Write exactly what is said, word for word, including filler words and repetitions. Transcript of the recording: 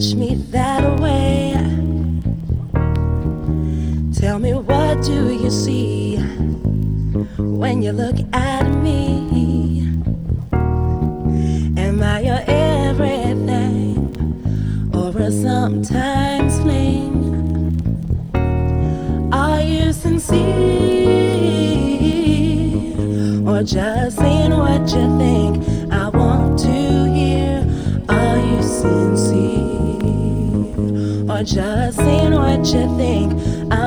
touch me that way. Tell me, what do you see when you look at me? Am I your everything, or a sometimes fling? Are you sincere, or just saying what you think I want to hear? Are you sincere, or just saying what you think I